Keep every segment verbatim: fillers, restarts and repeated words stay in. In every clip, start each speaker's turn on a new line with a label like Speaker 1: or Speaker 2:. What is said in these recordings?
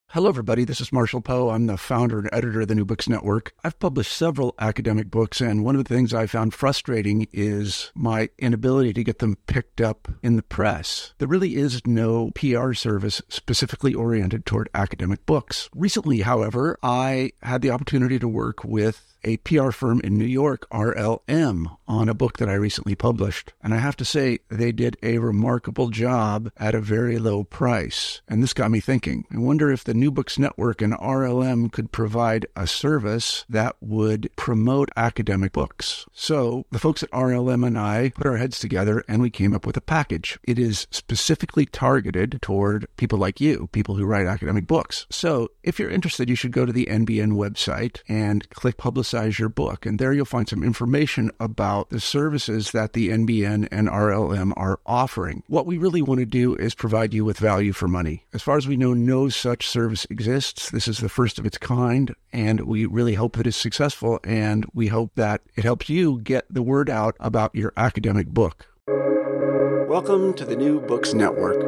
Speaker 1: Hello, everybody. This is Marshall Poe. I'm the founder and editor of the New Books Network. I've published several academic books, and one of the things I found frustrating is my inability to get them picked up in the press. There really is no P R service specifically oriented toward academic books. Recently, however, I had the opportunity to work with a P R firm in New York, R L M, on a book that I recently published. And I have to say, they did a remarkable job at a very low price. And this got me thinking. I wonder if the New Books Network and R L M could provide a service that would promote academic books. So the folks at R L M and I put our heads together and we came up with a package. It is specifically targeted toward people like you, people who write academic books. So if you're interested, you should go to the N B N website and click Publicize your book. And there you'll find some information about the services that the N B N and R L M are offering. What we really want to do is provide you with value for money. As far as we know, no such service exists. This is the first of its kind, and we really hope that it's successful, and we hope that it helps you get the word out about your academic book. Welcome to the New Books Network.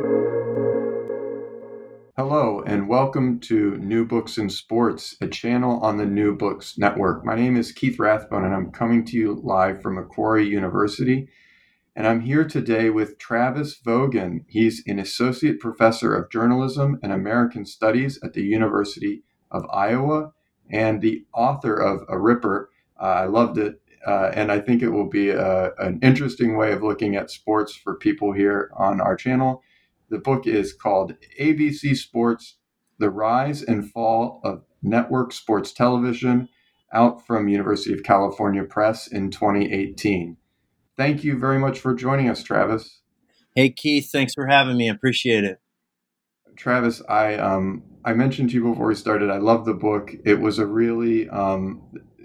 Speaker 2: Hello, and welcome to New Books in Sports, a channel on the New Books Network. My name is Keith Rathbone, and I'm coming to you live from Macquarie University. And I'm here today with Travis Vogan. He's an associate professor of journalism and American studies at the University of Iowa and the author of A Ripper. Uh, I loved it, uh, and I think it will be a, an interesting way of looking at sports for people here on our channel. The book is called A B C Sports, The Rise and Fall of Network Sports Television, out from University of California Press in twenty eighteen. Thank you very much for joining us, Travis.
Speaker 3: Hey, Keith, thanks for having me. I appreciate it.
Speaker 2: Travis, I um, I mentioned to you before we started, I love the book. It was a really, um,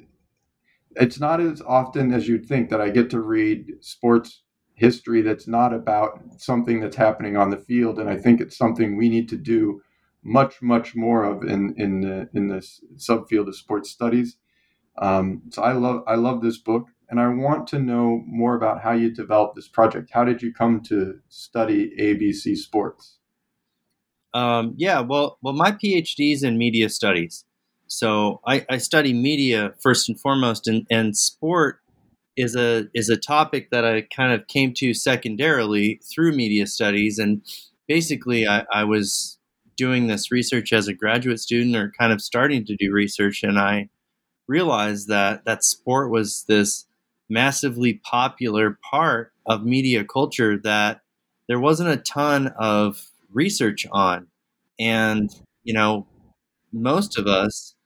Speaker 2: it's not as often as you'd think that I get to read sports history that's not about something that's happening on the field, and I think it's something we need to do much, much more of in in the in this subfield of sports studies. Um, so I love I love this book, and I want to know more about how you developed this project. How did you come to study A B C Sports?
Speaker 3: Um, yeah, well, well, my PhD is in media studies, so I, I study media first and foremost, and, and sport is a is a topic that I kind of came to secondarily through media studies. And basically I, I was doing this research as a graduate student, or kind of starting to do research, and I realized that that sport was this massively popular part of media culture that there wasn't a ton of research on. And, you know, most of us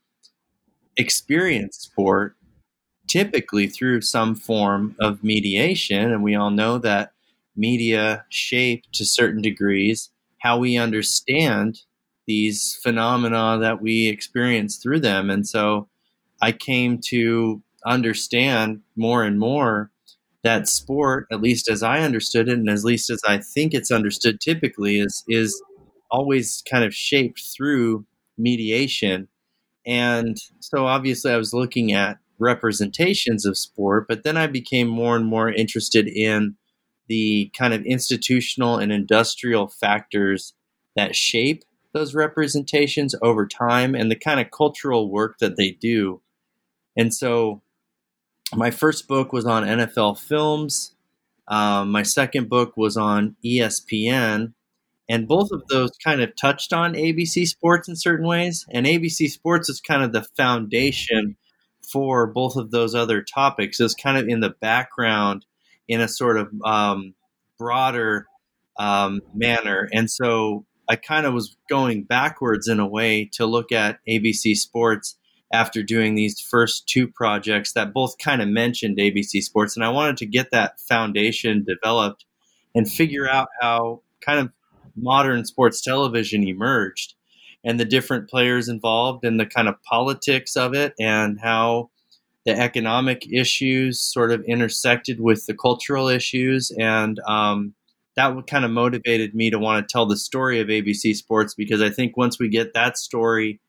Speaker 3: experience sport typically through some form of mediation. And we all know that media shape to certain degrees how we understand these phenomena that we experience through them. And so I came to understand more and more that sport, at least as I understood it, and at least as I think it's understood typically, is, is always kind of shaped through mediation. And so obviously I was looking at representations of sport, but then I became more and more interested in the kind of institutional and industrial factors that shape those representations over time, and the kind of cultural work that they do. And so my first book was on N F L films. Um, my second book was on E S P N. And both of those kind of touched on A B C Sports in certain ways. And A B C Sports is kind of the foundation for both of those other topics. It's kind of in the background in a sort of um, broader um, manner. And so I kind of was going backwards in a way to look at A B C Sports after doing these first two projects that both kind of mentioned A B C Sports. And I wanted to get that foundation developed and figure out how kind of modern sports television emerged, and the different players involved, and the kind of politics of it, and how the economic issues sort of intersected with the cultural issues. And um, that kind of motivated me to want to tell the story of A B C Sports, because I think once we get that story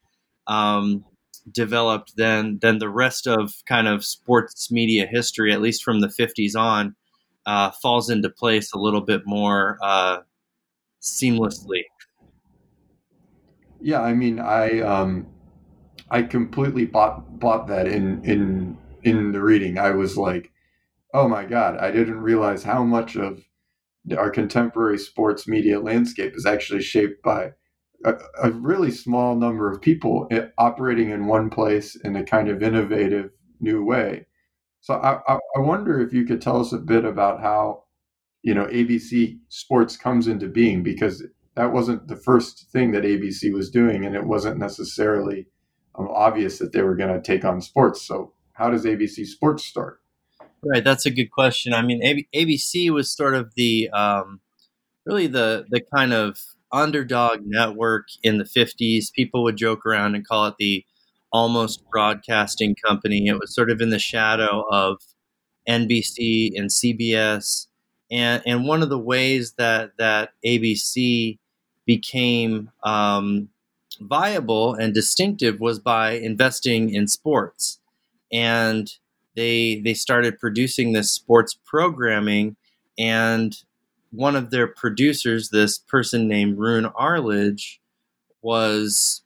Speaker 3: um, developed, then then the rest of kind of sports media history, at least from the fifties on, uh, falls into place a little bit more uh, seamlessly.
Speaker 2: Yeah, I mean, I um, I completely bought bought that in in in the reading. I was like, oh my God, I didn't realize how much of our contemporary sports media landscape is actually shaped by a, a really small number of people operating in one place in a kind of innovative new way. So I, I, I wonder if you could tell us a bit about how, you know, A B C Sports comes into being, because that wasn't the first thing that A B C was doing, and it wasn't necessarily um, obvious that they were going to take on sports. So how does A B C Sports start?
Speaker 3: Right, that's a good question. I mean, A B C was sort of the um, really the the kind of underdog network in the fifties. People would joke around and call it the almost broadcasting company. It was sort of in the shadow of N B C and C B S. And and one of the ways that that A B C became um, viable and distinctive was by investing in sports. And they they started producing this sports programming, and one of their producers, this person named Roone Arledge, was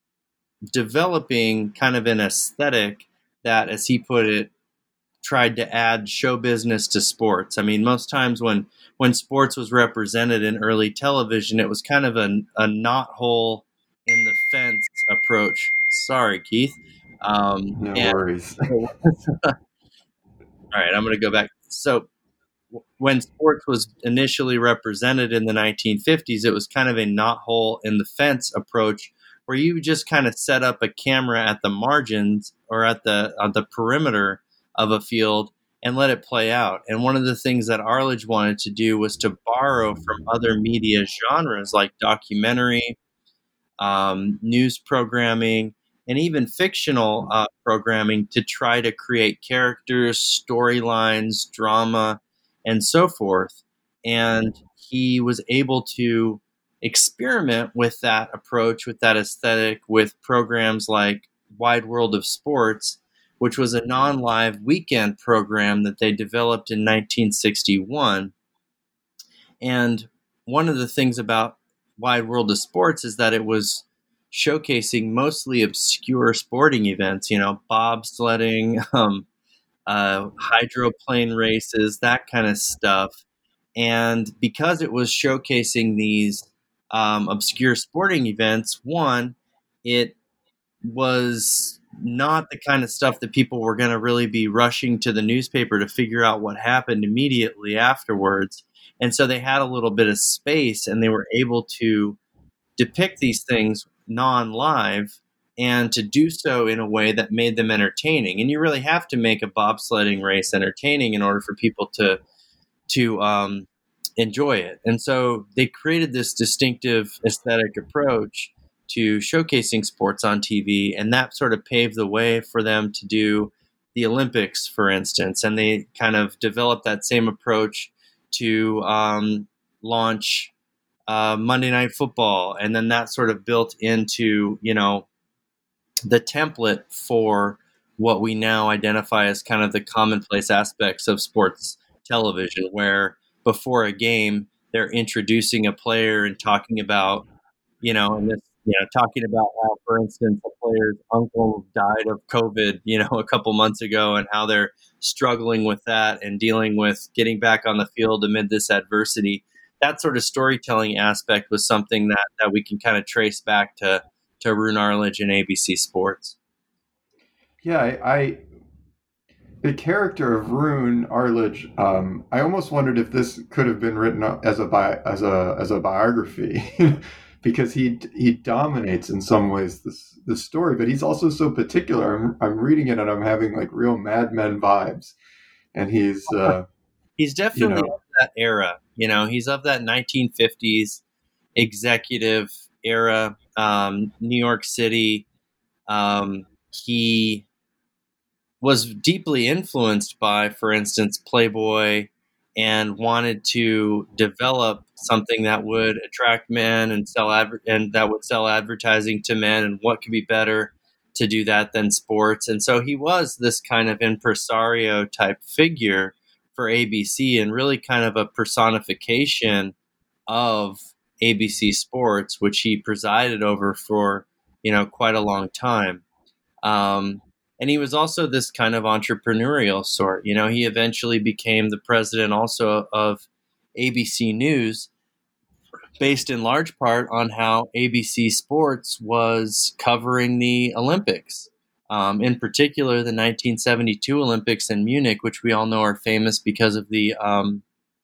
Speaker 3: developing kind of an aesthetic that, as he put it, tried to add show business to sports. I mean, most times when when sports was represented in early television, it was kind of a, a knothole in the fence approach. Sorry, Keith. Um,
Speaker 2: No
Speaker 3: and
Speaker 2: worries.
Speaker 3: all right, I'm going to go back. So when sports was initially represented in the nineteen fifties, it was kind of a knothole in the fence approach, where you just kind of set up a camera at the margins or at the on the perimeter of a field and let it play out. And one of the things that Arledge wanted to do was to borrow from other media genres like documentary, um, news programming, and even fictional uh, programming to try to create characters, storylines, drama, and so forth. And he was able to experiment with that approach, with that aesthetic, with programs like Wide World of Sports, which was a non-live weekend program that they developed in nineteen sixty-one. And one of the things about Wide World of Sports is that it was showcasing mostly obscure sporting events, you know, bobsledding, um, uh, hydroplane races, that kind of stuff. And because it was showcasing these um, obscure sporting events, one, it was not the kind of stuff that people were going to really be rushing to the newspaper to figure out what happened immediately afterwards. And so they had a little bit of space, and they were able to depict these things non-live, and to do so in a way that made them entertaining. And you really have to make a bobsledding race entertaining in order for people to to um, enjoy it. And so they created this distinctive aesthetic approach to showcasing sports on T V, and that sort of paved the way for them to do the Olympics, for instance. And they kind of developed that same approach to um, launch uh, Monday Night Football, and then that sort of built into, you know, the template for what we now identify as kind of the commonplace aspects of sports television, where before a game they're introducing a player and talking about, you know, and this, you know, talking about how, for instance, a player's uncle died of COVID, you know, a couple months ago, and how they're struggling with that and dealing with getting back on the field amid this adversity. That sort of storytelling aspect was something that, that we can kind of trace back to, to Roone Arledge and A B C Sports.
Speaker 2: Yeah, I, I the character of Roone Arledge, um, I almost wondered if this could have been written as a bi- as a as a biography, because he he dominates in some ways this the story, but he's also so particular. I'm I'm reading it and I'm having like real Mad Men vibes, and he's uh,
Speaker 3: he's definitely you know, of that era. You know, he's of that nineteen fifties executive era, um, New York City. Um, he was deeply influenced by, for instance, Playboy, and wanted to develop something that would attract men and sell adver- and that would sell advertising to men. And what could be better to do that than sports? And so he was this kind of impresario type figure for A B C, and really kind of a personification of A B C Sports, which he presided over for, you know, quite a long time. Um, and he was also this kind of entrepreneurial sort. You know, he eventually became the president also of A B C News, based in large part on how A B C Sports was covering the Olympics. Um, in particular, the nineteen seventy-two Olympics in Munich, which we all know are famous because of the um,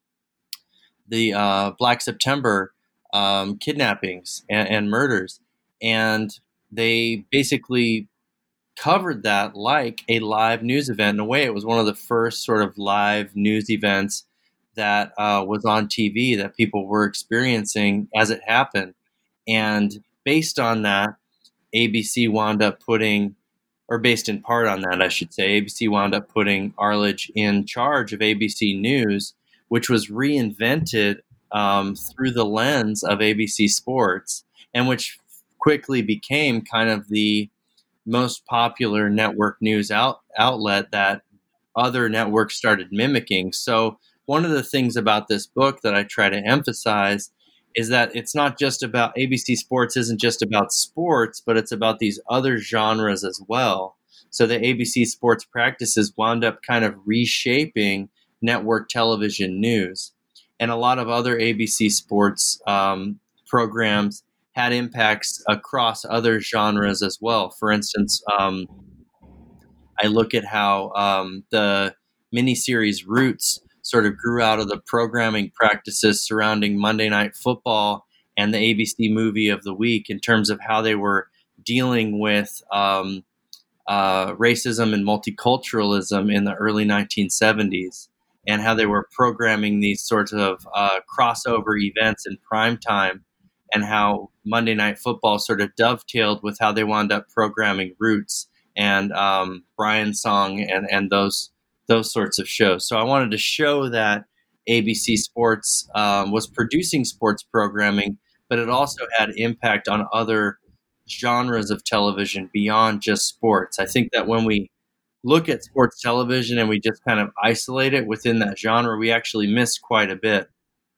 Speaker 3: the uh, Black September um, kidnappings and, and murders. And they basically covered that like a live news event. In a way, it was one of the first sort of live news events that uh, was on T V that people were experiencing as it happened. And based on that, A B C wound up putting, or based in part on that, I should say, A B C wound up putting Arledge in charge of A B C News, which was reinvented um, through the lens of A B C Sports, and which quickly became kind of the most popular network news out, outlet that other networks started mimicking. So one of the things about this book that I try to emphasize is that it's not just about A B C Sports isn't just about sports, but it's about these other genres as well. So the A B C Sports practices wound up kind of reshaping network television news. And a lot of other A B C Sports um, programs had impacts across other genres as well. For instance, um, I look at how um, the miniseries Roots sort of grew out of the programming practices surrounding Monday Night Football and the A B C Movie of the Week in terms of how they were dealing with um, uh, racism and multiculturalism in the early nineteen seventies, and how they were programming these sorts of uh, crossover events in prime time, and how Monday Night Football sort of dovetailed with how they wound up programming Roots and um, Brian's Song and, and those those sorts of shows. So I wanted to show that A B C Sports um, was producing sports programming, but it also had impact on other genres of television beyond just sports. I think that when we look at sports television and we just kind of isolate it within that genre, we actually miss quite a bit.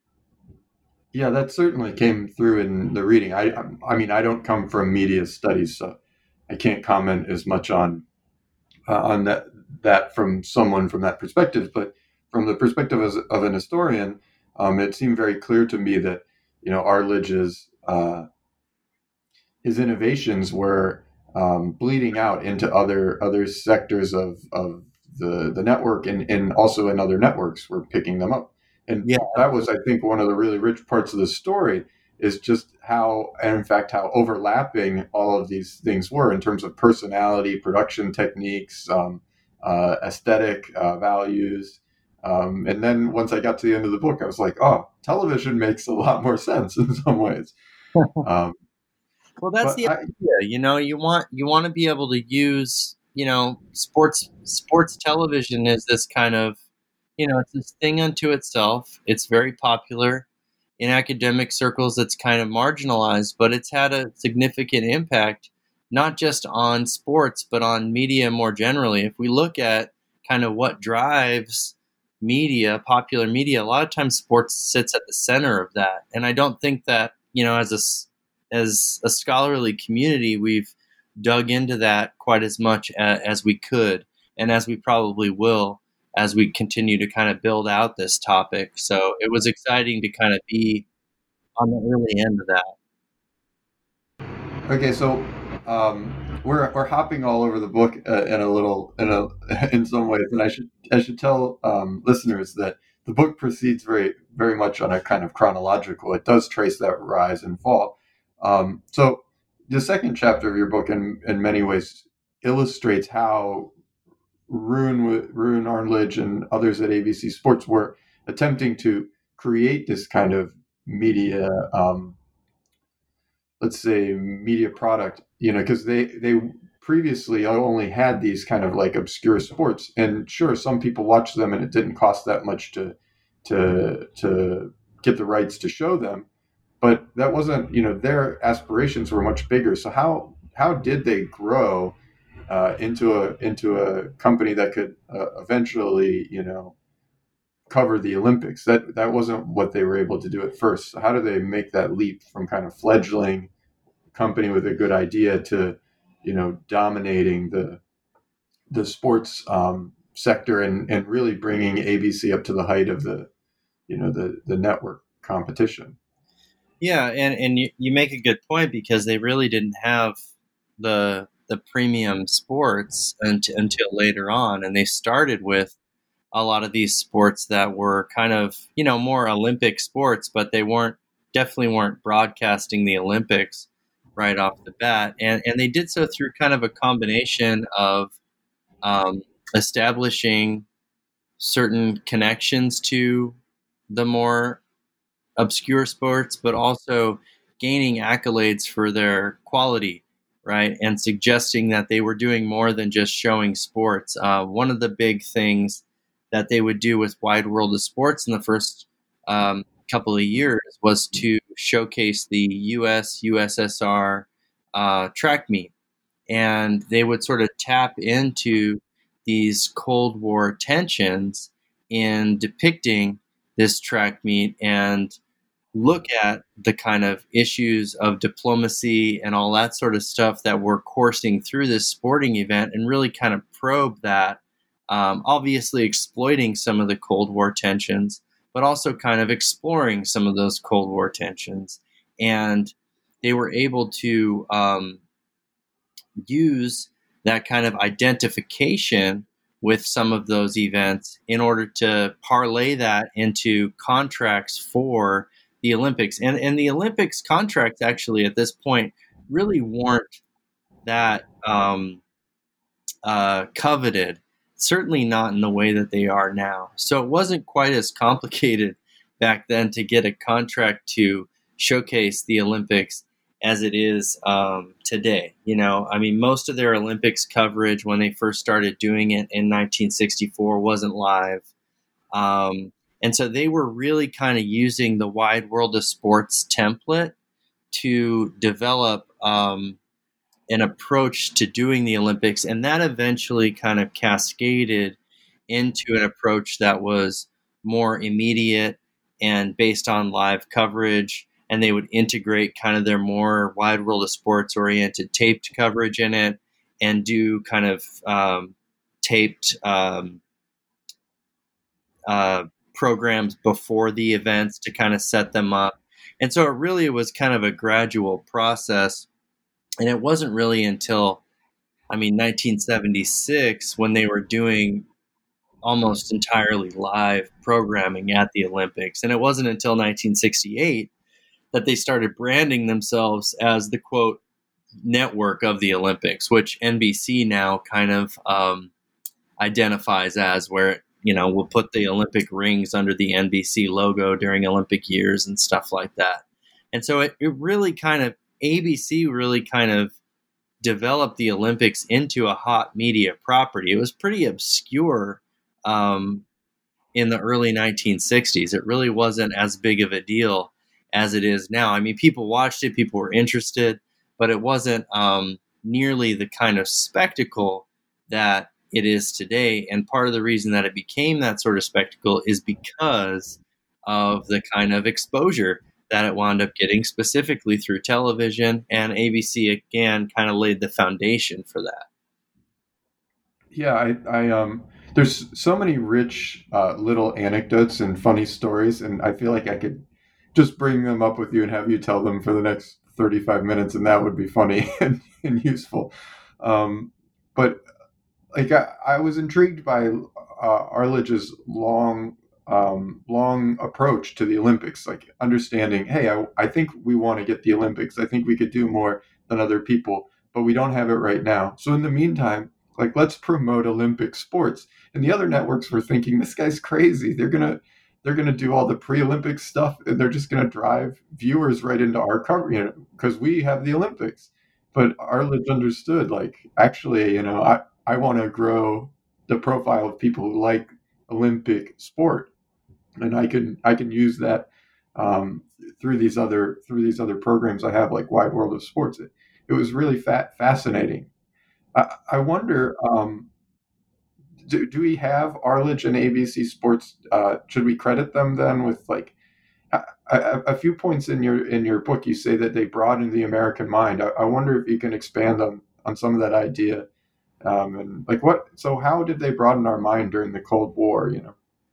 Speaker 2: Yeah, that certainly came through in the reading. I, I mean, I don't come from media studies, so I can't comment as much on uh, on that that from someone from that perspective. But from the perspective of, of an historian, um, it seemed very clear to me that you know Arledge's uh, his innovations were um, bleeding out into other other sectors of of the the network, and and also in other networks were picking them up. And
Speaker 3: Yeah.
Speaker 2: that was, I think, one of the really rich parts of the story is just how, and in fact, how overlapping all of these things were in terms of personality, production techniques, um, uh, aesthetic uh, values. Um, and then once I got to the end of the book, I was like, oh, television makes a lot more sense in some ways. Um,
Speaker 3: Well, that's
Speaker 2: but
Speaker 3: the
Speaker 2: I,
Speaker 3: idea. You know, you want you want to be able to use, you know, sports sports television is this kind of, you know, it's this thing unto itself. It's very popular in academic circles. It's kind of marginalized, but it's had a significant impact, not just on sports, but on media more generally. If we look at kind of what drives media, popular media, a lot of times sports sits at the center of that. And I don't think that, you know, as a as a scholarly community, we've dug into that quite as much as, as we could, and as we probably will as we continue to kind of build out this topic. So it was exciting to kind of be on the early end of that.
Speaker 2: okay, so um, we're we're hopping all over the book uh, in a little in a in some ways, and I should I should tell um, listeners that the book proceeds very very much on a kind of chronological. It does trace that rise and fall. Um, so the second chapter of your book, in in many ways, illustrates how Rune, Rune Arledge and others at A B C Sports were attempting to create this kind of media, um, let's say, media product, you know, because they, they previously only had these kind of like obscure sports. And sure, some people watched them and it didn't cost that much to, to, to get the rights to show them. But that wasn't, you know, their aspirations were much bigger. So how, how did they grow Uh, into a into a company that could uh, eventually, you know, cover the Olympics. That that wasn't what they were able to do at first. So how do they make that leap from kind of fledgling company with a good idea to, you know, dominating the the sports um, sector and, and really bringing A B C up to the height of the, you know, the the network competition?
Speaker 3: Yeah, and, and you, you make a good point, because they really didn't have the the premium sports until, until later on, and they started with a lot of these sports that were kind of, you know, more Olympic sports, but they weren't definitely weren't broadcasting the Olympics right off the bat, and and they did so through kind of a combination of um, establishing certain connections to the more obscure sports, but also gaining accolades for their quality, right? And suggesting that they were doing more than just showing sports. Uh, one of the big things that they would do with Wide World of Sports in the first um, couple of years was to showcase the U S, U S S R uh, track meet. And they would sort of tap into these Cold War tensions in depicting this track meet and look at the kind of issues of diplomacy and all that sort of stuff that were coursing through this sporting event, and really kind of probe that, um, obviously exploiting some of the Cold War tensions, but also kind of exploring some of those Cold War tensions. And they were able to um, use that kind of identification with some of those events in order to parlay that into contracts for the Olympics. And and the Olympics contracts actually at this point really weren't that um, uh, coveted, certainly not in the way that they are now. So it wasn't quite as complicated back then to get a contract to showcase the Olympics as it is um, today. You know, I mean, most of their Olympics coverage when they first started doing it in nineteen sixty-four wasn't live. Um, And so they were really kind of using the Wide World of Sports template to develop um, an approach to doing the Olympics. And that eventually kind of cascaded into an approach that was more immediate and based on live coverage. And they would integrate kind of their more Wide World of Sports oriented taped coverage in it, and do kind of um, taped um, uh, programs before the events to kind of set them up. And so it really was kind of a gradual process. And it wasn't really until, I mean, nineteen seventy-six when they were doing almost entirely live programming at the Olympics. And it wasn't until nineteen sixty-eight that they started branding themselves as the, quote, network of the Olympics, which N B C now kind of um, identifies as, where you know, we'll put the Olympic rings under the N B C logo during Olympic years and stuff like that. And so it, it really kind of, A B C really kind of developed the Olympics into a hot media property. It was pretty obscure um, in the early nineteen sixties. It really wasn't as big of a deal as it is now. I mean, people watched it, people were interested, but it wasn't um, nearly the kind of spectacle that it is today. And part of the reason that it became that sort of spectacle is because of the kind of exposure that it wound up getting, specifically through television. And A B C, again, kind of laid the foundation for that.
Speaker 2: Yeah, I, I um, there's so many rich uh, little anecdotes and funny stories, and I feel like I could just bring them up with you and have you tell them for the next thirty-five minutes, and that would be funny and, and useful. Um, but Like I, I was intrigued by uh, Arledge's long, um, long approach to the Olympics. Like understanding, hey, I, I think we want to get the Olympics. I think we could do more than other people, but we don't have it right now. So in the meantime, like let's promote Olympic sports. And the other networks were thinking, this guy's crazy. They're gonna, they're gonna do all the pre-Olympic stuff, and they're just gonna drive viewers right into our cover, you know, because we have the Olympics. But Arledge understood, like actually, you know, I. I want to grow the profile of people who like Olympic sport, and I can I can use that um, through these other through these other programs I have, like Wide World of Sports. It, it was really fat, fascinating. I, I wonder, um, do, do we have Arledge and A B C Sports? Uh, should we credit them then with like a, a, a few points in your in your book? You say that they broadened the American mind. I, I wonder if you can expand on on some of that idea. Um, and like what? So how did they broaden our mind during the Cold War? You know.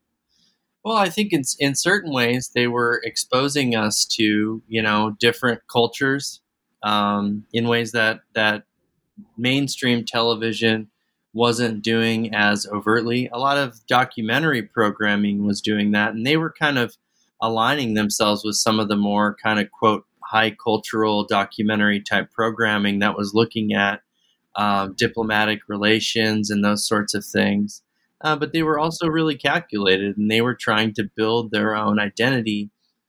Speaker 3: Well, I think in in certain ways they were exposing us to, you know, different cultures um, in ways that that mainstream television wasn't doing as overtly. A lot of documentary programming was doing that, and they were kind of aligning themselves with some of the more kind of quote high cultural documentary type programming that was looking at um, diplomatic relations and those sorts of things. Uh, but they were also really calculated, and they were trying to build their own identity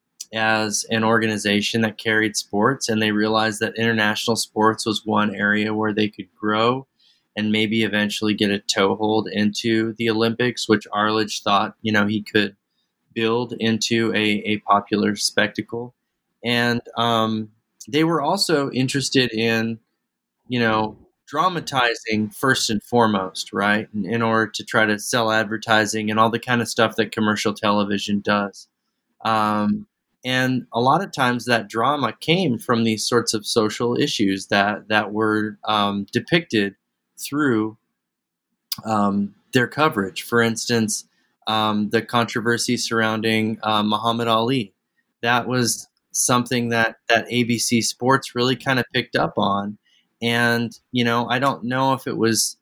Speaker 3: as an organization that carried sports. And they realized that international sports was one area where they could grow and maybe eventually get a toehold into the Olympics, which Arledge thought, you know, he could build into a, a popular spectacle. And um, they were also interested in, you know, dramatizing first and foremost, right? In, in order to try to sell advertising and all the kind of stuff that commercial television does. Um, and a lot of times that drama came from these sorts of social issues that, that were um, depicted through um, their coverage. For instance, um, the controversy surrounding uh, Muhammad Ali. That was something that, that A B C Sports really kind of picked up on. And, you know, I don't know if it was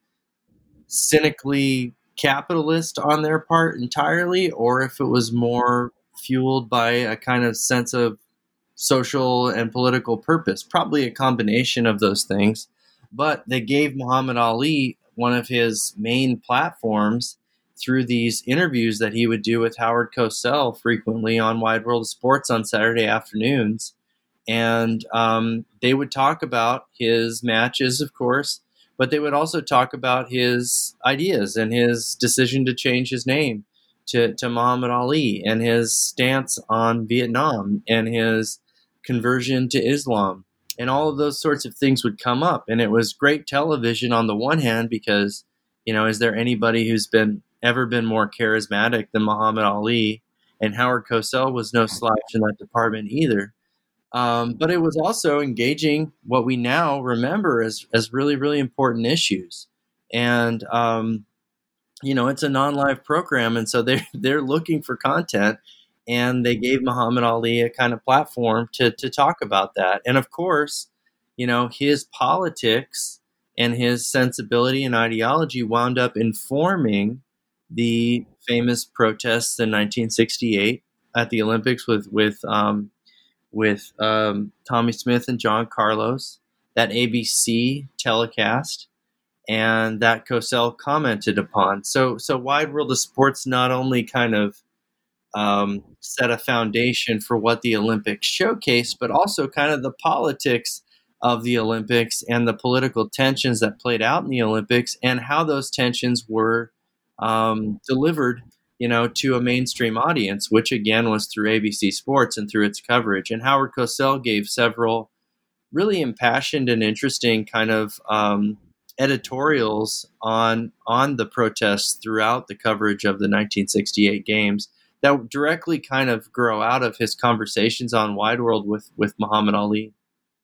Speaker 3: cynically capitalist on their part entirely, or if it was more fueled by a kind of sense of social and political purpose, probably a combination of those things. But they gave Muhammad Ali one of his main platforms through these interviews that he would do with Howard Cosell frequently on Wide World of Sports on Saturday afternoons. And um, they would talk about his matches, of course, but they would also talk about his ideas and his decision to change his name to, to Muhammad Ali, and his stance on Vietnam, and his conversion to Islam. And all of those sorts of things would come up. And it was great television on the one hand, because, you know, is there anybody who's been ever been more charismatic than Muhammad Ali? And Howard Cosell was no slouch in that department either. Um, but it was also engaging what we now remember as, as really, really important issues. And, um, you know, it's a non-live program. And so they're, they're looking for content, and they gave Muhammad Ali a kind of platform to, to talk about that. And of course, you know, his politics and his sensibility and ideology wound up informing the famous protests in nineteen sixty-eight at the Olympics with, with, um, with um, Tommy Smith and John Carlos, that A B C telecast, and that Cosell commented upon. So, so Wide World of Sports not only kind of um, set a foundation for what the Olympics showcased, but also kind of the politics of the Olympics and the political tensions that played out in the Olympics, and how those tensions were um, delivered, you know, to a mainstream audience, which again was through A B C Sports and through its coverage. And Howard Cosell gave several really impassioned and interesting kind of um, editorials on on the protests throughout the coverage of the nineteen sixty-eight games that directly kind of grow out of his conversations on Wide World with, with Muhammad Ali.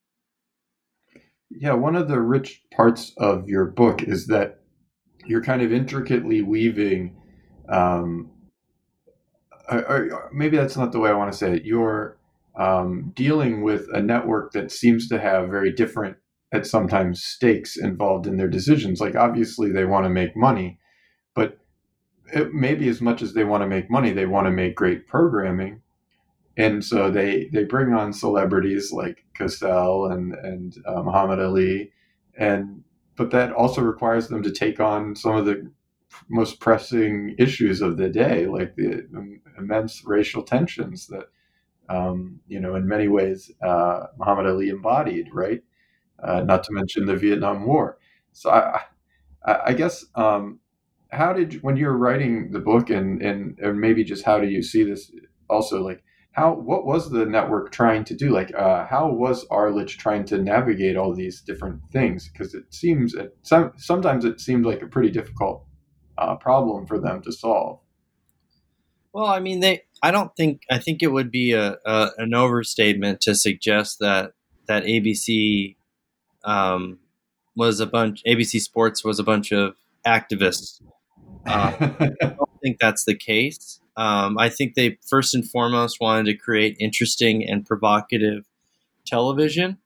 Speaker 2: Yeah, one of the rich parts of your book is that you're kind of intricately weaving Um, or, or maybe that's not the way I want to say it. You're um, dealing with a network that seems to have very different, at sometimes, stakes involved in their decisions. Like, obviously, they want to make money, but it, maybe as much as they want to make money, they want to make great programming. And so they, they bring on celebrities like Cosell and, and uh, Muhammad Ali. And but that also requires them to take on some of the most pressing issues of the day, like the immense racial tensions that, um, you know, in many ways, uh, Muhammad Ali embodied, right? Uh, not to mention the Vietnam War. So I, I, I guess, um, how did you, when you were writing the book, and, and and maybe just how do you see this also, like how what was the network trying to do? Like uh, how was Arledge trying to navigate all these different things? Because it seems it, some, sometimes it seemed like a pretty difficult uh, problem for them to solve.
Speaker 3: Well, I mean, they. I don't think. I think it would be a, a an overstatement to suggest that that A B C um, was a bunch. A B C Sports was a bunch of activists. Uh, I don't think that's the case. Um, I think they first and foremost wanted to create interesting and provocative television,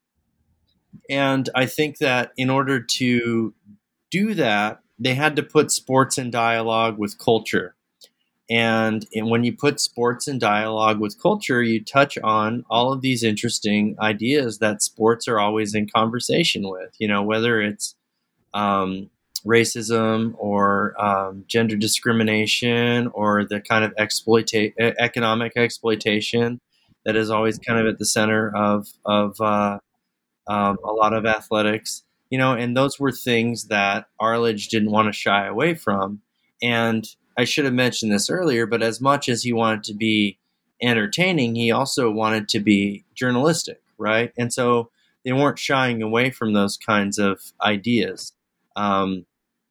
Speaker 3: and I think that in order to do that, they had to put sports in dialogue with culture. And, and when you put sports in dialogue with culture, you touch on all of these interesting ideas that sports are always in conversation with, you know, whether it's um, racism or um, gender discrimination or the kind of exploita- economic exploitation that is always kind of at the center of, of uh, um, a lot of athletics, you know, and those were things that Arledge didn't want to shy away from. And I should have mentioned this earlier, but as much as he wanted to be entertaining, he also wanted to be journalistic, right? And so they weren't shying away from those kinds of ideas. Um,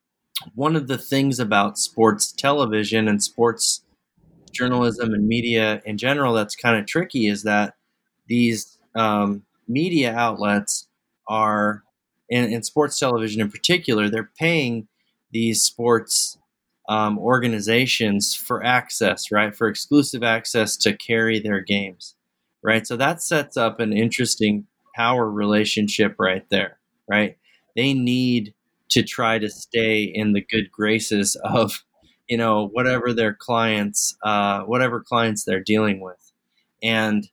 Speaker 3: one of the things about sports television and sports journalism and media in general that's kind of tricky is that these um, media outlets are, in, in sports television in particular, they're paying these sports Um, organizations for access, right? For exclusive access to carry their games, right? So that sets up an interesting power relationship right there, right? They need to try to stay in the good graces of, you know, whatever their clients, uh, whatever clients they're dealing with. And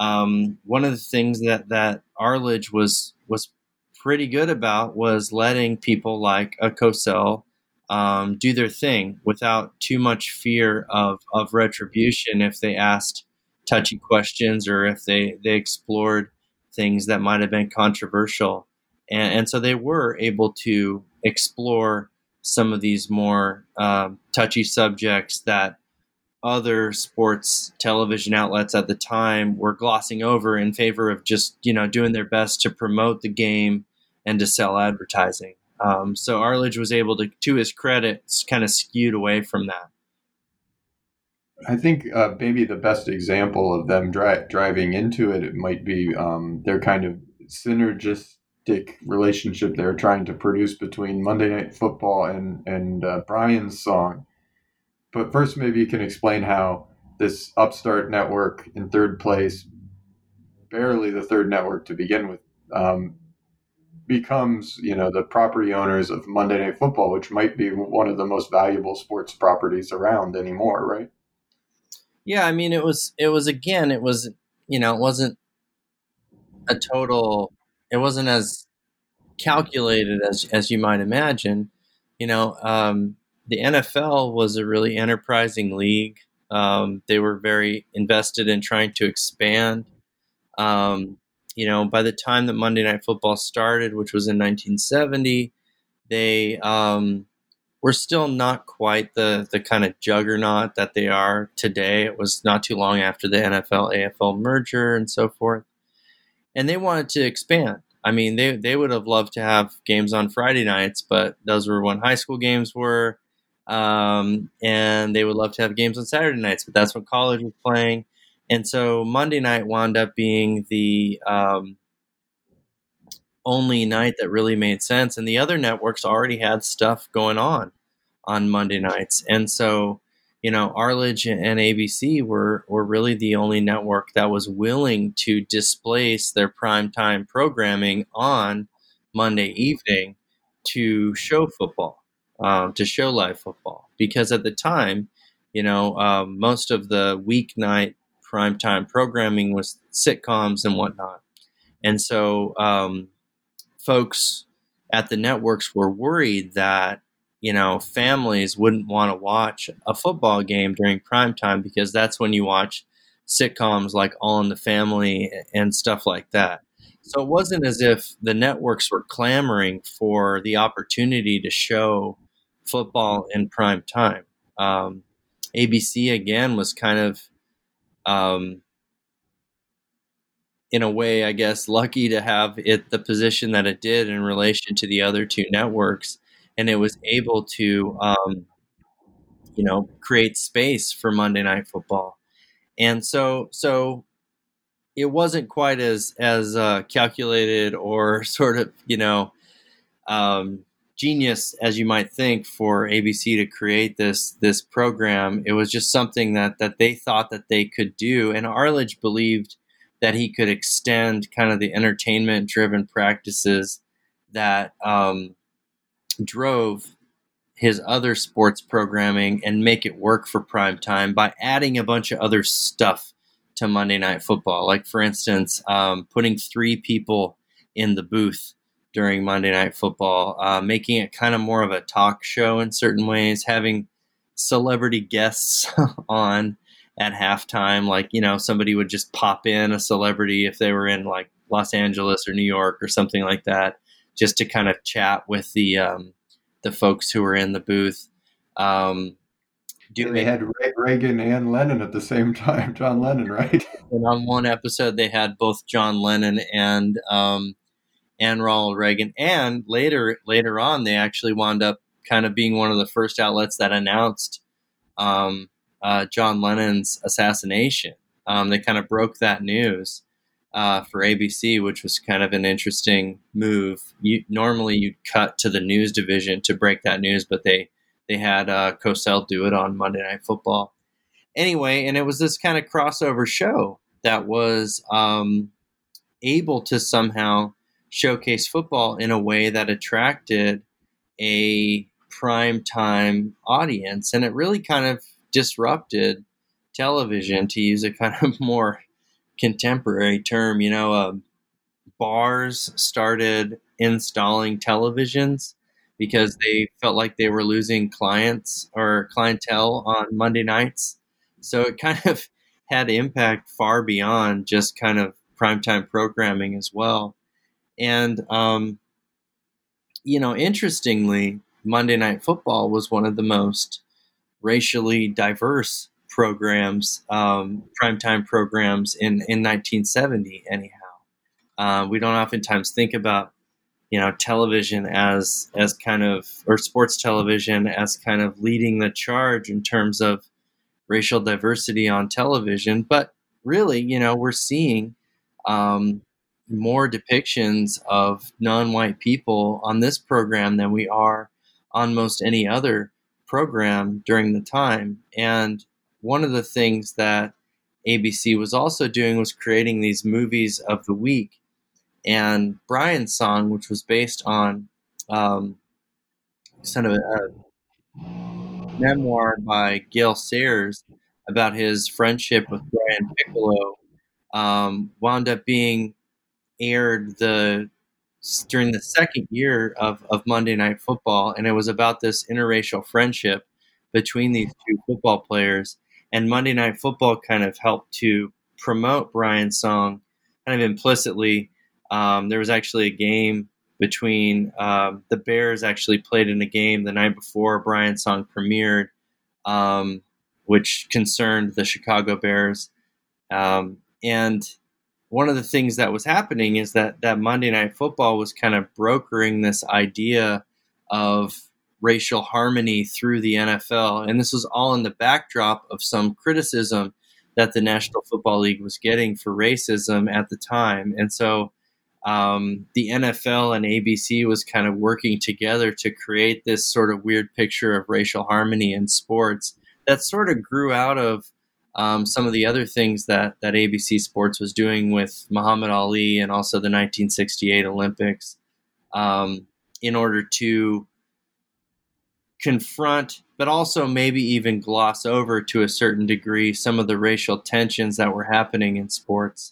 Speaker 3: um, one of the things that that Arledge was was pretty good about was letting people like a Cosell Um, do their thing without too much fear of, of retribution if they asked touchy questions or if they, they explored things that might have been controversial. And, and so they were able to explore some of these more um, touchy subjects that other sports television outlets at the time were glossing over in favor of just, you know, doing their best to promote the game and to sell advertising. Um, so Arledge was able to, to his credit, kind of skewed away from that.
Speaker 2: I think uh, maybe the best example of them dri- driving into it, it might be um, their kind of synergistic relationship they're trying to produce between Monday Night Football and, and uh, Brian's song. But first, maybe you can explain how this upstart network in third place, barely the third network to begin with, um, becomes, you know, the property owners of Monday Night Football, which might be one of the most valuable sports properties around anymore, right?
Speaker 3: Yeah, I mean, it was, it was again, it was, you know, it wasn't a total, it wasn't as calculated as as you might imagine. You know, um, the N F L was a really enterprising league. Um, they were very invested in trying to expand. Um, You know, by the time that Monday Night Football started, which was in nineteen seventy, they um, were still not quite the the kind of juggernaut that they are today. It was not too long after the N F L A F L merger and so forth, and they wanted to expand. I mean, they they would have loved to have games on Friday nights, but those were when high school games were, um, and they would love to have games on Saturday nights, but that's when college was playing. And so Monday night wound up being the um, only night that really made sense. And the other networks already had stuff going on on Monday nights. And so, you know, Arledge and A B C were, were really the only network that was willing to displace their primetime programming on Monday evening to show football, um, to show live football. Because at the time, you know, um, most of the weeknight primetime programming was sitcoms and whatnot. And so um, folks at the networks were worried that, you know, families wouldn't want to watch a football game during primetime because that's when you watch sitcoms like All in the Family and stuff like that. So it wasn't as if the networks were clamoring for the opportunity to show football in prime time. Um, A B C, again, was kind of Um, in a way, I guess, lucky to have it the position that it did in relation to the other two networks. and it was able to, um, you know, create space for Monday Night Football. And so, so it wasn't quite as as uh, calculated or sort of, you know, um, genius as you might think for A B C to create this this program. It was just something that that they thought that they could do, and Arledge believed that he could extend kind of the entertainment driven practices that um, drove his other sports programming and make it work for prime time by adding a bunch of other stuff to Monday Night Football. Like, for instance, um, putting three people in the booth during Monday Night Football, uh, making it kind of more of a talk show in certain ways, having celebrity guests on at halftime. Like, you know, somebody would just pop in, a celebrity, if they were in like Los Angeles or New York or something like that, just to kind of chat with the um, the folks who were in the booth. Um,
Speaker 2: doing, they had Reagan and Lennon at the same time, John Lennon, right?
Speaker 3: And on one episode, they had both John Lennon and um, and Ronald Reagan. And later later on, they actually wound up kind of being one of the first outlets that announced um, uh, John Lennon's assassination. Um, they kind of broke that news uh, for A B C, which was kind of an interesting move. You, normally, you'd cut to the news division to break that news, but they they had uh, Cosell do it on Monday Night Football. Anyway, and it was this kind of crossover show that was um, able to somehow showcase football in a way that attracted a primetime audience. And it really kind of disrupted television, to use a kind of more contemporary term. You know, uh, bars started installing televisions because they felt like they were losing clients or clientele on Monday nights. So it kind of had impact far beyond just kind of primetime programming as well. And, um, you know, interestingly, Monday Night Football was one of the most racially diverse programs, um, primetime programs in, in nineteen seventy, anyhow. Uh, we don't oftentimes think about, you know, television as as kind of, or sports television as kind of leading the charge in terms of racial diversity on television. But really, you know, we're seeing um, more depictions of non-white people on this program than we are on most any other program during the time. And one of the things that A B C was also doing was creating these movies of the week. And Brian's Song, which was based on um, kind of a memoir by Gale Sayers about his friendship with Brian Piccolo, um, wound up being aired the during the second year of, of Monday Night Football, and it was about this interracial friendship between these two football players. And Monday Night Football kind of helped to promote Brian's Song kind of implicitly. Um, there was actually a game between um, the Bears actually played in a game the night before Brian's Song premiered, um, which concerned the Chicago Bears. Um, and one of the things that was happening is that, that Monday Night Football was kind of brokering this idea of racial harmony through the N F L. And this was all in the backdrop of some criticism that the National Football League was getting for racism at the time. And so um, the N F L and A B C was kind of working together to create this sort of weird picture of racial harmony in sports that sort of grew out of um, some of the other things that, that A B C Sports was doing with Muhammad Ali and also the nineteen sixty-eight Olympics, um, in order to confront, but also maybe even gloss over to a certain degree some of the racial tensions that were happening in sports.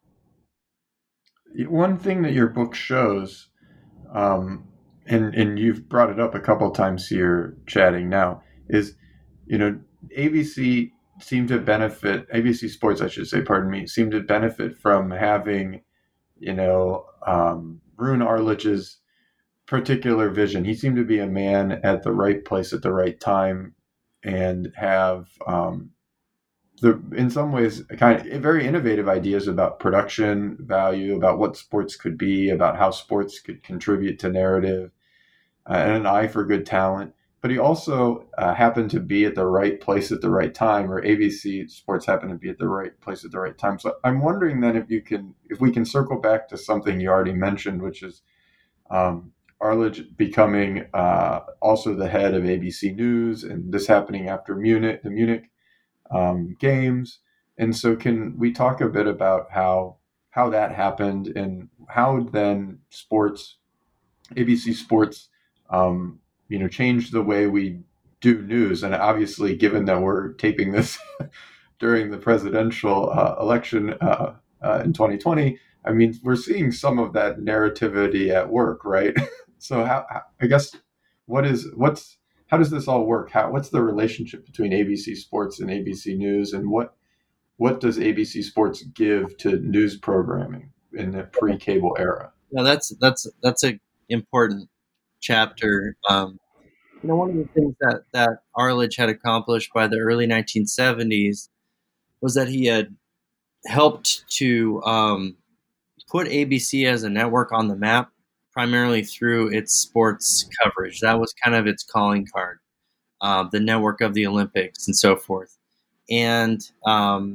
Speaker 2: One thing that your book shows, um, and, and you've brought it up a couple of times here chatting now, is, you know, A B C seemed to benefit, A B C Sports, I should say, pardon me, seemed to benefit from having, you know, um, Roone Arledge's particular vision. He seemed to be a man at the right place at the right time and have, um, the, in some ways, kind of very innovative ideas about production value, about what sports could be, about how sports could contribute to narrative. uh, and an eye for good talent. But he also uh, happened to be at the right place at the right time, or A B C Sports happened to be at the right place at the right time. So I'm wondering then if you can, if we can circle back to something you already mentioned, which is um, Arledge becoming uh, also the head of A B C News, and this happening after Munich, the Munich um, games. And so, can we talk a bit about how how that happened and how then sports, A B C Sports, um, you know, changed the way we do news? And obviously, given that we're taping this during the presidential uh, election uh, uh, in twenty twenty, I mean, we're seeing some of that narrativity at work, right? So, how, how I guess what is what's how does this all work? How what's the relationship between A B C Sports and A B C News, and what what does A B C Sports give to news programming in the pre-cable era?
Speaker 3: Yeah, that's that's that's a important chapter. Um, you know, one of the things that that Arledge had accomplished by the early nineteen seventies was that he had helped to um, put A B C as a network on the map, primarily through its sports coverage. That was kind of its calling card, uh, the network of the Olympics and so forth. And um,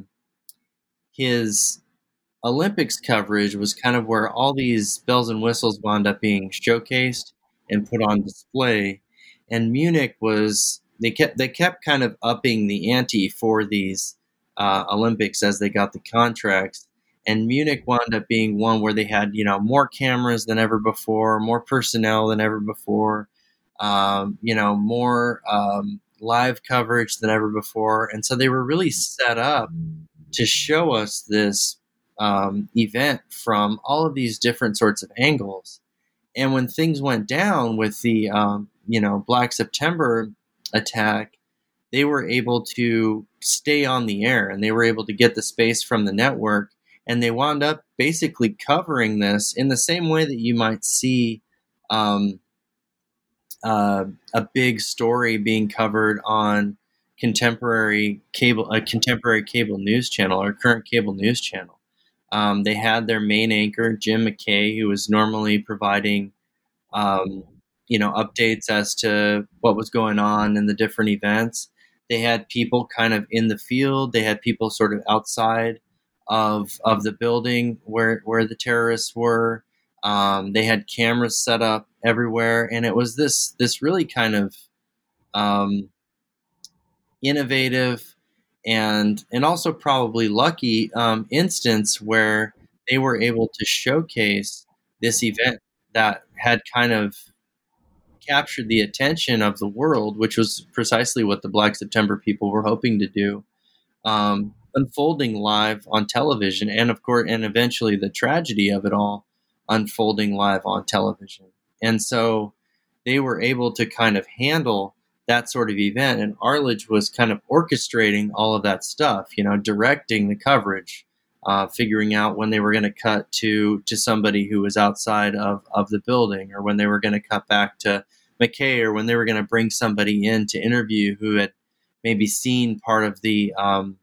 Speaker 3: his Olympics coverage was kind of where all these bells and whistles wound up being showcased and put on display. And Munich was they kept they kept kind of upping the ante for these uh, Olympics as they got the contracts. And Munich wound up being one where they had, you know, more cameras than ever before, more personnel than ever before, um, you know, more um, live coverage than ever before. And so they were really set up to show us this um, event from all of these different sorts of angles. And when things went down with the, um, you know, Black September attack, they were able to stay on the air and they were able to get the space from the network. And they wound up basically covering this in the same way that you might see um, uh, a big story being covered on contemporary cable, a contemporary cable news channel or current cable news channel. Um, they had their main anchor, Jim McKay, who was normally providing, um, you know, updates as to what was going on in the different events. They had people kind of in the field. They had people sort of outside of of the building where where the terrorists were. Um, they had cameras set up everywhere, and it was this this really kind of um, innovative and and also probably lucky um, instance where they were able to showcase this event that had kind of captured the attention of the world, which was precisely what the Black September people were hoping to do. Um, unfolding live on television, and of course, and eventually the tragedy of it all unfolding live on television. And so they were able to kind of handle that sort of event, and Arledge was kind of orchestrating all of that stuff, you know, directing the coverage, uh, figuring out when they were going to cut to to somebody who was outside of, of the building, or when they were going to cut back to McKay, or when they were going to bring somebody in to interview who had maybe seen part of the um,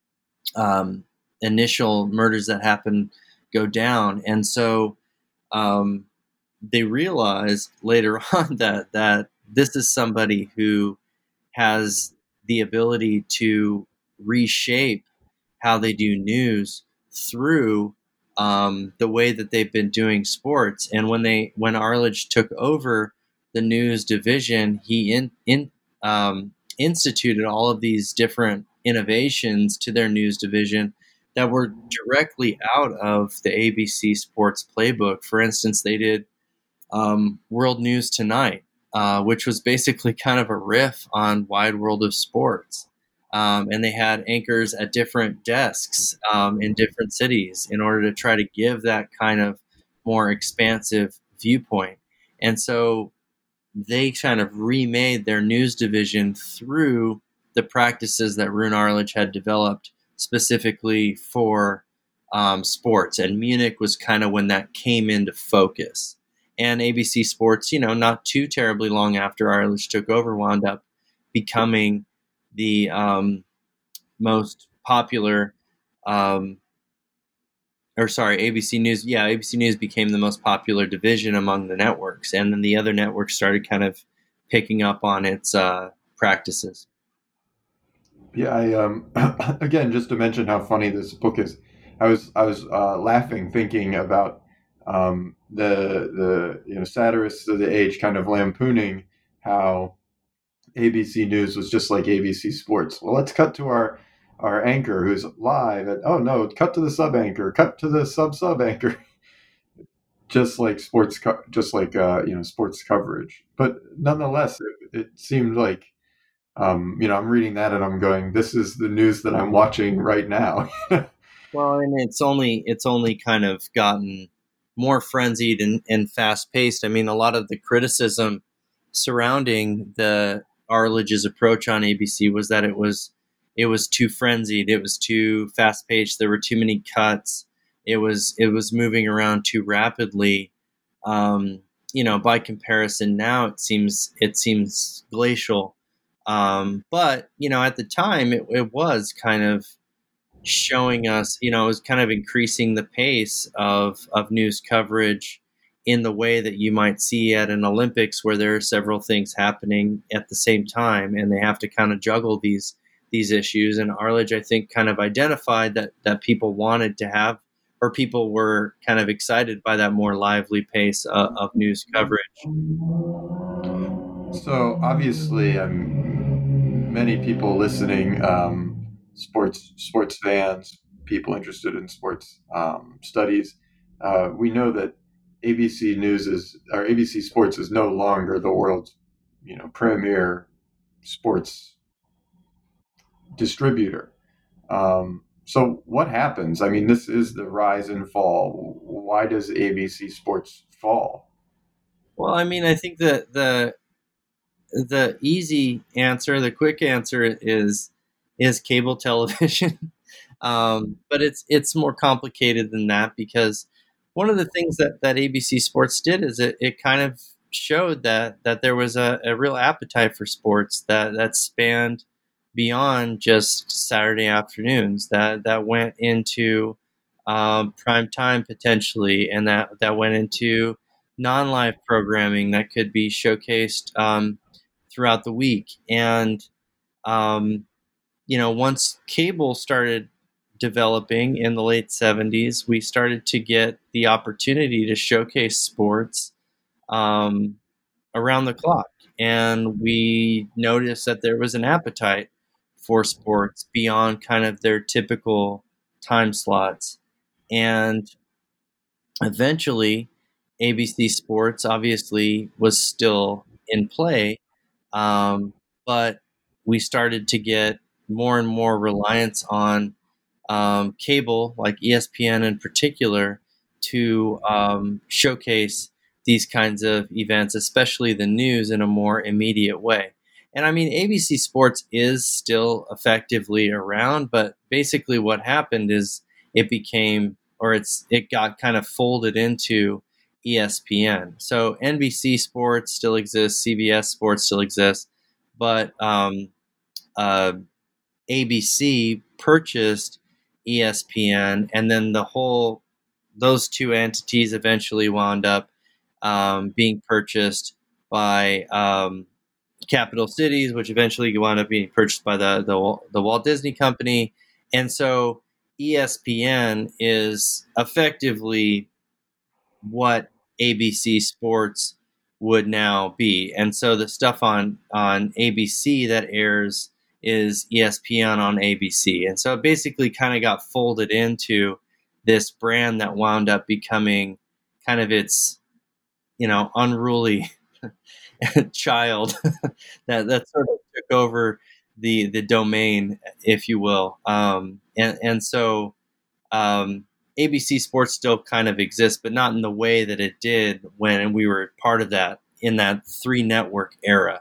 Speaker 3: um, initial murders that happened go down. And so um, they realized later on that that this is somebody who has the ability to reshape how they do news through um, the way that they've been doing sports. And when they when Arledge took over the news division, he in, in um, instituted all of these different innovations to their news division that were directly out of the A B C Sports playbook. For instance, they did um, World News Tonight, uh, which was basically kind of a riff on Wide World of Sports. Um, and they had anchors at different desks um, in different cities in order to try to give that kind of more expansive viewpoint. And so they kind of remade their news division through the practices that Rune Arledge had developed specifically for um, sports. And Munich was kind of when that came into focus. And A B C Sports, you know, not too terribly long after Arledge took over, wound up becoming the um, most popular um, or sorry, A B C News. Yeah, A B C News became the most popular division among the networks, and then the other networks started kind of picking up on its uh, practices.
Speaker 2: Yeah, I um again, just to mention how funny this book is, I was I was uh, laughing thinking about um, the the you know satirists of the age kind of lampooning how A B C News was just like A B C Sports. Well, let's cut to our our anchor who's live. At, oh no, cut to the sub anchor. Cut to the sub sub anchor. Just like sports, co- just like uh, you know sports coverage. But nonetheless, it, it seemed like um, you know I'm reading that and I'm going, this is the news that I'm watching right now.
Speaker 3: Well, and it's only it's only kind of gotten more frenzied and, and fast paced. I mean, a lot of the criticism surrounding the Arledge's approach on A B C was that it was it was too frenzied, it was too fast paced, there were too many cuts, it was it was moving around too rapidly. Um, you know, by comparison, now it seems it seems glacial. Um, but you know, at the time, it, it was kind of showing us, you know, it was kind of increasing the pace of of news coverage in the way that you might see at an Olympics, where there are several things happening at the same time, and they have to kind of juggle these these issues. And Arledge, I think, kind of identified that that people wanted to have, or people were kind of excited by that more lively pace of, of news coverage.
Speaker 2: So obviously, um, many people listening, um, sports sports fans, people interested in sports um, studies, uh, we know that A B C News is, or A B C Sports is no longer the world's, you know, premier sports distributor. Um, so what happens? I mean, this is the rise and fall. Why does A B C Sports fall?
Speaker 3: Well, I mean, I think that the the easy answer, the quick answer is is cable television. um, but it's it's more complicated than that, because one of the things that, that A B C Sports did is it, it kind of showed that that there was a, a real appetite for sports that, that spanned beyond just Saturday afternoons, that, that went into um, prime time potentially, and that, that went into non-live programming that could be showcased um, throughout the week. And, um, you know, once cable started developing in the late seventies, we started to get the opportunity to showcase sports um, around the clock. And we noticed that there was an appetite for sports beyond kind of their typical time slots. And eventually, A B C Sports obviously was still in play, um, but we started to get more and more reliance on um, cable, like E S P N in particular, to um, showcase these kinds of events, especially the news, in a more immediate way. And I mean, A B C Sports is still effectively around, but basically what happened is it became, or it's it got kind of folded into E S P N. So N B C Sports still exists, C B S Sports still exists, but um, uh, A B C purchased E S P N, and then the whole those two entities eventually wound up um, being purchased by um, Capital Cities, which eventually wound up being purchased by the, the the Walt Disney Company. And so E S P N is effectively what A B C Sports would now be. And so the stuff on, on A B C that airs is E S P N on A B C. And so it basically kind of got folded into this brand that wound up becoming kind of its, you know, unruly child that, that sort of took over the, the domain, if you will. Um, and, and so um, A B C Sports still kind of exists, but not in the way that it did when we were part of that, in that three network era.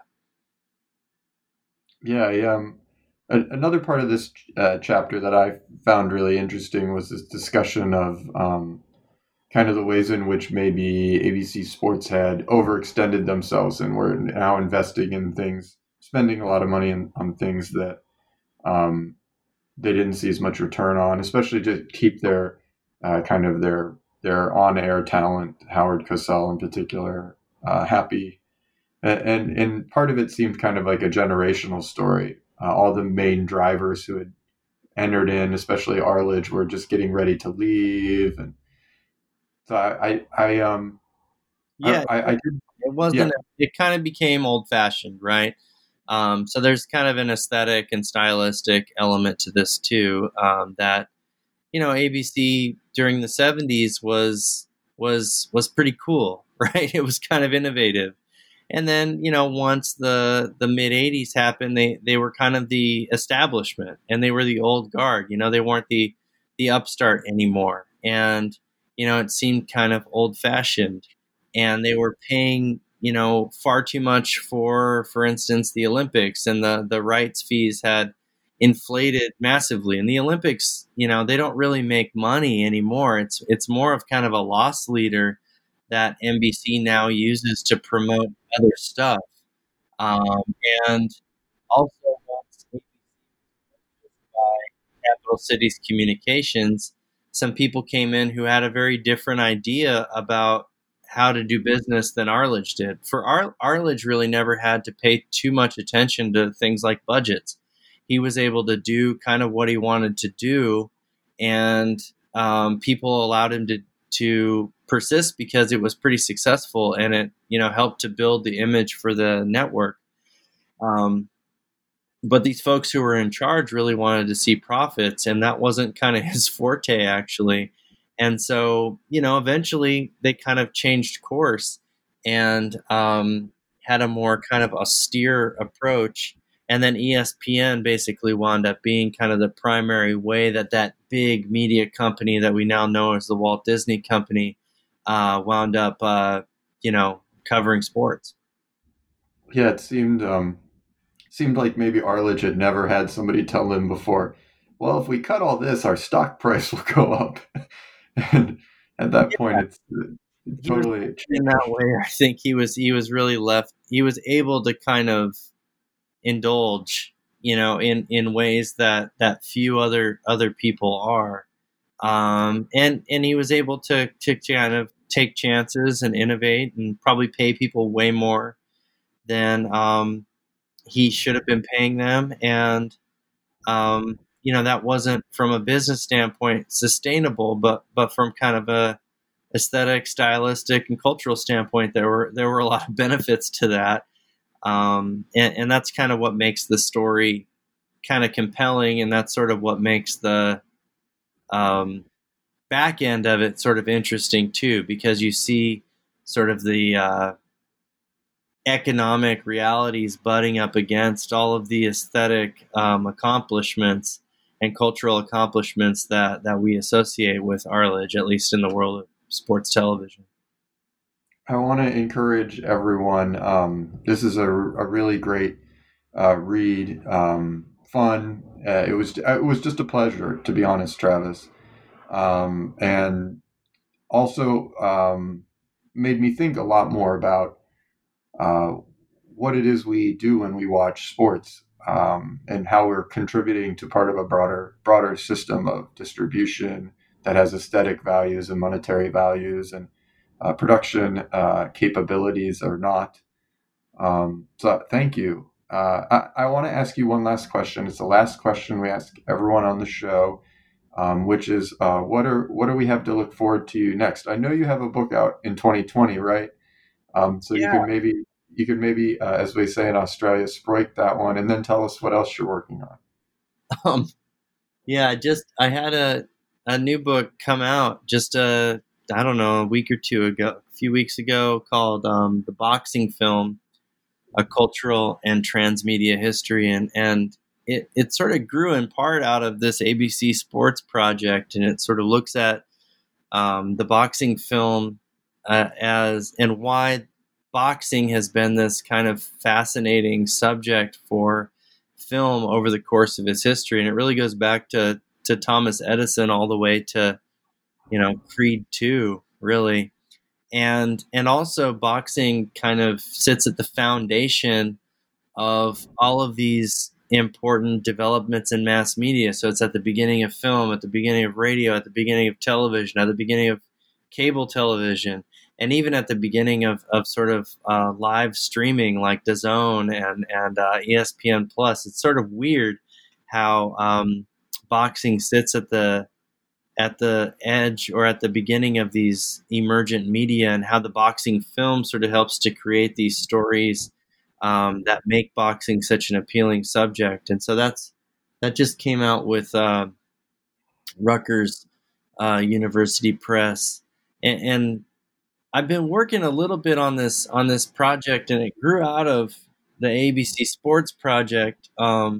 Speaker 2: Yeah, yeah. Um, another part of this uh, chapter that I found really interesting was this discussion of um, kind of the ways in which maybe A B C Sports had overextended themselves and were now investing in things, spending a lot of money in, on things that um, they didn't see as much return on, especially to keep their uh, kind of their their on-air talent, Howard Cosell in particular, uh, happy. And, and part of it seemed kind of like a generational story. Uh, all the main drivers who had entered in, especially Arledge, were just getting ready to leave. And so I, I, I um,
Speaker 3: Yeah,
Speaker 2: I, I, I did,
Speaker 3: it wasn't.
Speaker 2: yeah.
Speaker 3: It kind of became old-fashioned, right? Um, so there's kind of an aesthetic and stylistic element to this too. Um, that you know, A B C during the seventies was was was pretty cool, right? It was kind of innovative. And then, you know, once the the mid eighties happened, they they were kind of the establishment, and they were the old guard. You know, they weren't the the upstart anymore. And you know, it seemed kind of old fashioned, and they were paying, you know, far too much for, for instance, the Olympics, and the the rights fees had inflated massively. And the Olympics, you know, they don't really make money anymore. It's it's more of kind of a loss leader that N B C now uses to promote other stuff. Um, and also, once A B C was purchased by Capital Cities Communications, some people came in who had a very different idea about how to do business than Arledge did. For Ar- Arledge really never had to pay too much attention to things like budgets. He was able to do kind of what he wanted to do, and um, people allowed him to to persist because it was pretty successful, and it, you know, helped to build the image for the network. Um, but these folks who were in charge really wanted to see profits, and that wasn't kind of his forte, actually. And so, you know, eventually they kind of changed course and um, had a more kind of austere approach. And then E S P N basically wound up being kind of the primary way that that big media company that we now know as the Walt Disney Company uh, wound up, uh, you know, covering sports.
Speaker 2: Yeah, it seemed um, seemed like maybe Arledge had never had somebody tell him before, well, if we cut all this, our stock price will go up. And at that
Speaker 3: Yeah.
Speaker 2: point, it's totally
Speaker 3: in that way. I think he was he was really left. He was able to kind of indulge, you know, in, in ways that, that few other other people are, um, and and he was able to to kind of take chances and innovate and probably pay people way more than um, he should have been paying them, and um, you know, that wasn't from a business standpoint sustainable, but but from kind of a aesthetic, stylistic, and cultural standpoint, there were there were a lot of benefits to that. Um, and, and that's kind of what makes the story kind of compelling, and that's sort of what makes the um, back end of it sort of interesting too, because you see sort of the uh, economic realities butting up against all of the aesthetic um, accomplishments and cultural accomplishments that, that we associate with Arledge, at least in the world of sports television.
Speaker 2: I want to encourage everyone. Um, this is a, a really great uh, read, um, fun. Uh, it was it was just a pleasure, to be honest, Travis, um, and also um, made me think a lot more about uh, what it is we do when we watch sports, um, and how we're contributing to part of a broader broader system of distribution that has aesthetic values and monetary values and Uh, production uh, capabilities or not. Um, so thank you. Uh, I, I want to ask you one last question. It's the last question we ask everyone on the show, um, which is uh, what are what do we have to look forward to next? I know you have a book out in twenty twenty, right? Um, so
Speaker 3: Yeah.
Speaker 2: you can maybe you could maybe, uh, as we say in Australia, sproik that one, and then tell us what else you're working on.
Speaker 3: Um, yeah, just I had a a new book come out just a. I don't know, a week or two ago, a few weeks ago, called um, The Boxing Film, A Cultural and Transmedia History. And, and it, it sort of grew in part out of this A B C Sports project. And it sort of looks at um, the boxing film uh, as, and why boxing has been this kind of fascinating subject for film over the course of its history. And it really goes back to, to Thomas Edison all the way to, you know, Creed two, really. And and also boxing kind of sits at the foundation of all of these important developments in mass media. So it's at the beginning of film, at the beginning of radio, at the beginning of television, at the beginning of cable television, and even at the beginning of, of sort of uh, live streaming like DAZN and, and uh, E S P N Plus. It's sort of weird how um, boxing sits at the at the edge or at the beginning of these emergent media, and how the boxing film sort of helps to create these stories um, that make boxing such an appealing subject. And so that's that just came out with uh, Rutgers uh, University Press, and, and I've been working a little bit on this on this project, and it grew out of the A B C Sports project um,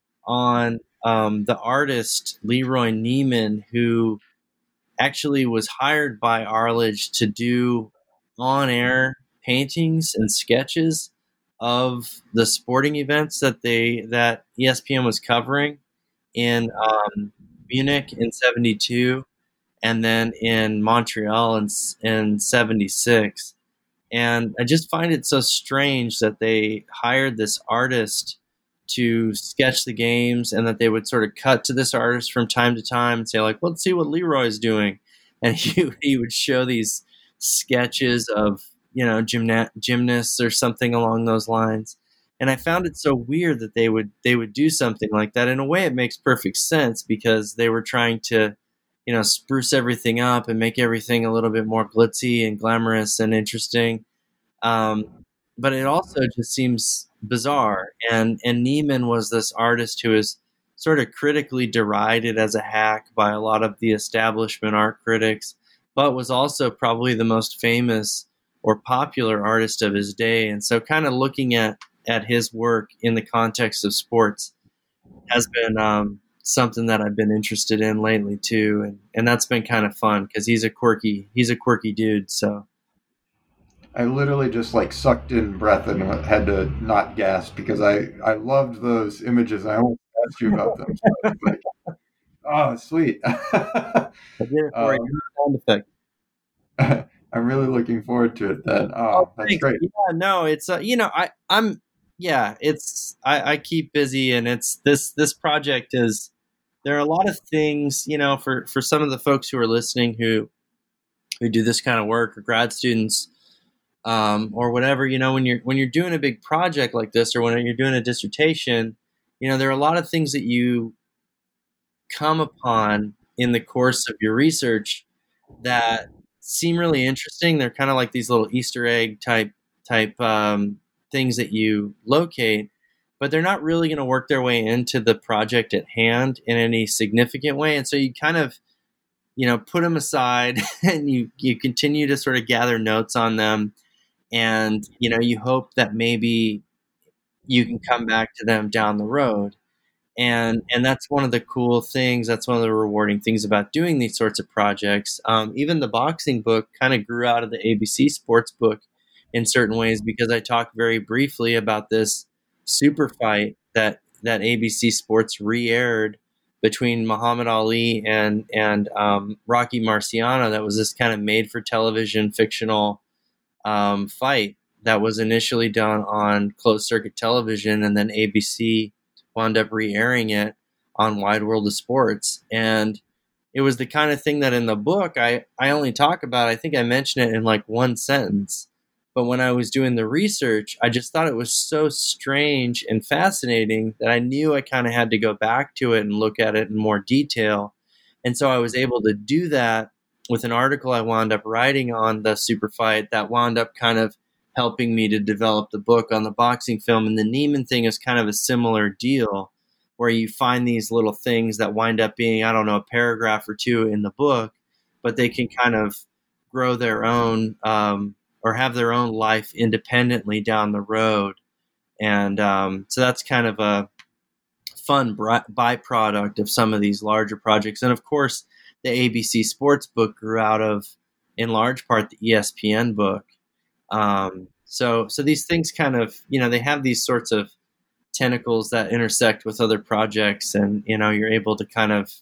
Speaker 3: on um, the artist Leroy Neiman, who actually was hired by Arledge to do on-air paintings and sketches of the sporting events that they that E S P N was covering in um, Munich in seventy-two, and then in Montreal in, in seventy-six. And I just find it so strange that they hired this artist to sketch the games, and that they would sort of cut to this artist from time to time and say, like, let's see what Leroy's doing. And he, he would show these sketches of, you know, gymna- gymnasts or something along those lines. And I found it so weird that they would they would do something like that. In a way, it makes perfect sense, because they were trying to, you know, spruce everything up and make everything a little bit more glitzy and glamorous and interesting. Um, but it also just seems bizarre. And and Neiman was this artist who is sort of critically derided as a hack by a lot of the establishment art critics, but was also probably the most famous or popular artist of his day. And so kind of looking at, at his work in the context of sports has been um, something that I've been interested in lately too. And, and that's been kind of fun, because he's a quirky, he's a quirky dude. So
Speaker 2: I literally just like sucked in breath and had to not gasp, because I, I loved those images. I almost asked you about them. So I was like, oh, sweet.
Speaker 3: I did it for um, you. Sound effect.
Speaker 2: I'm really looking forward to it then. Oh,
Speaker 3: oh
Speaker 2: that's
Speaker 3: thanks.
Speaker 2: great.
Speaker 3: Yeah, no, it's, uh, you know, I, I'm, yeah, it's, I, I keep busy, and it's this, this project is, there are a lot of things, you know, for, for some of the folks who are listening who, who do this kind of work, or grad students, um, or whatever, you know, when you're, when you're doing a big project like this, or when you're doing a dissertation, you know, there are a lot of things that you come upon in the course of your research that seem really interesting. They're kind of like these little Easter egg type, type, um, things that you locate, but they're not really going to work their way into the project at hand in any significant way. And so you kind of, you know, put them aside, and you, you continue to sort of gather notes on them. And, you know, you hope that maybe you can come back to them down the road. And, and that's one of the cool things. That's one of the rewarding things about doing these sorts of projects. Um, even the boxing book kind of grew out of the A B C Sports book in certain ways, because I talked very briefly about this super fight that, that A B C Sports re-aired between Muhammad Ali and, and um, Rocky Marciano. That was this kind of made for television fictional um, fight that was initially done on closed circuit television, and then A B C wound up re-airing it on Wide World of Sports. And it was the kind of thing that in the book, I, I only talk about, I think I mentioned it in like one sentence. But when I was doing the research, I just thought it was so strange and fascinating that I knew I kind of had to go back to it and look at it in more detail. And so I was able to do that with an article I wound up writing on the super fight that wound up kind of helping me to develop the book on the boxing film. And the Neiman thing is kind of a similar deal, where you find these little things that wind up being, I don't know, a paragraph or two in the book, but they can kind of grow their own, um, or have their own life independently down the road. And um, so that's kind of a fun byproduct of some of these larger projects. And of course, the A B C Sports book grew out of, in large part, the E S P N book. Um, so, so these things kind of, you know, they have these sorts of tentacles that intersect with other projects, and, you know, you're able to kind of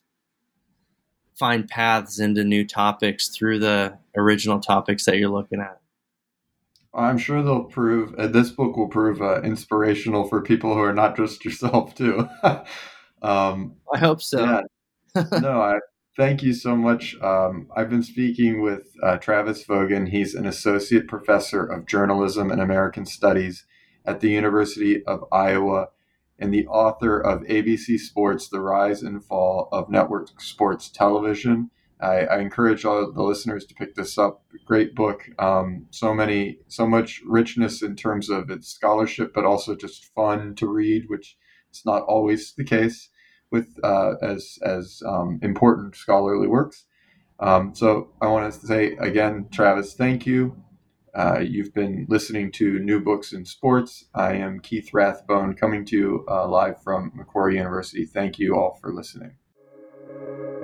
Speaker 3: find paths into new topics through the original topics that you're looking at.
Speaker 2: I'm sure they'll prove, uh, this book will prove uh, inspirational for people who are not just yourself, too. um,
Speaker 3: I hope so.
Speaker 2: Yeah, no, I thank you so much. Um, I've been speaking with uh, Travis Vogan. He's an associate professor of journalism and American studies at the University of Iowa and the author of A B C Sports, The Rise and Fall of Network Sports Television. I, I encourage all the listeners to pick this up. Great book. Um, so many, so much richness in terms of its scholarship, but also just fun to read, which is not always the case with uh, as as um, important scholarly works. Um, so I want to say again, Travis, thank you. Uh, you've been listening to New Books in Sports. I am Keith Rathbone, coming to you uh, live from Macquarie University. Thank you all for listening.